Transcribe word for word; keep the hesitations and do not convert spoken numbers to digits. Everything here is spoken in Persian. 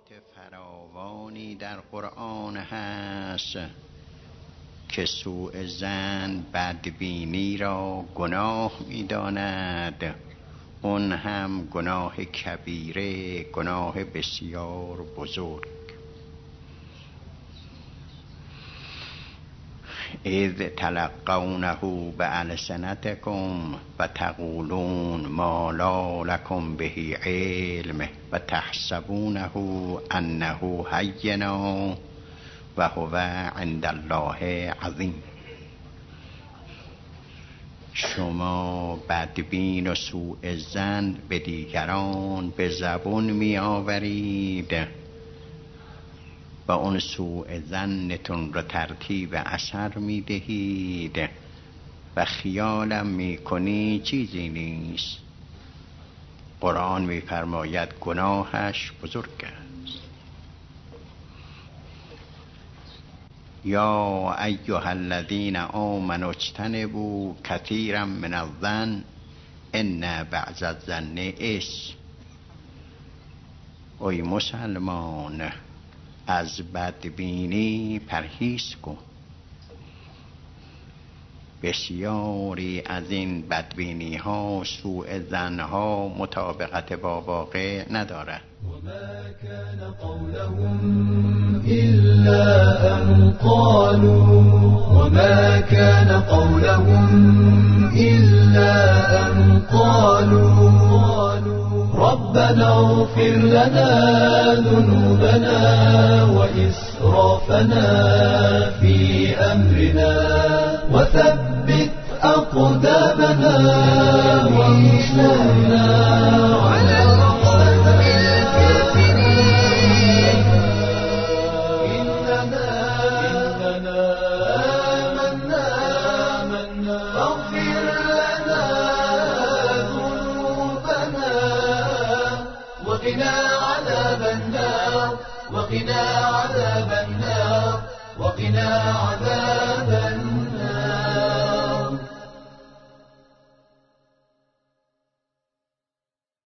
فراوانی در قرآن هست که سوء ظن بدبینی را گناه می‌داند، اون هم گناه کبیره، گناه بسیار بزرگ. اذ تلقونه بألسنتکم و تقولون ما لا لکم به علم و تحسبونه انه هینا و هو عند الله عظیم. شما بدبین و سوء ظن به دیگران به زبون می آورید و اون سوء ظنتون رو ترتیب اثر می دهید و خیالم می کنی چیزی نیست. قرآن می فرماید گناهش بزرگ است. یا ایها الذین آمنوا اجتنبوا کثیرا من الظن ان بعض الظن اثم. ای مسلمان، از بدبینی پرهیز کن. بسیاری از این بدبینی ها، سوء ظن ها مطابقت با واقع ندارد. وما كان قولهم إلا أن قالوا وما كان قولهم إلا أن قالوا ربنا اغفر لنا ذنوبنا وإسرافنا في أمرنا وثبت أقدامنا وانصرنا على القوم الكافرين. إننا إننا آمنا آمنا فاغفر لنا ذنوبنا وقنا عذاب النار وقنا عذاب النار وقنا عذاب